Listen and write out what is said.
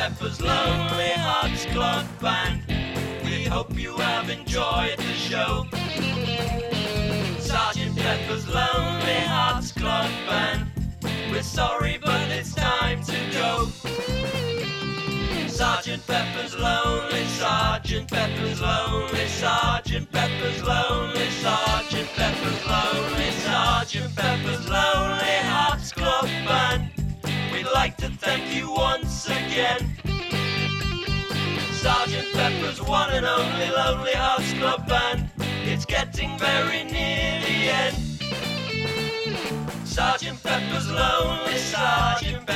Pepper's Lonely Hearts Club Band. We hope you have enjoyed the show. Sergeant Pepper's Lonely Hearts Club Band. We're sorry, but it's time to go. Sergeant Pepper's Lonely, Sergeant Pepper's Lonely, Sergeant Pepper's Lonely, Sergeant Pepper's Lonely, Sergeant Pepper's Lonely Hearts Club Band. We'd like to thank you once again. Sergeant Pepper's one and only Lonely Hearts Club Band. It's getting very near the end. Sergeant Pepper's Lonely, Sergeant Pepper's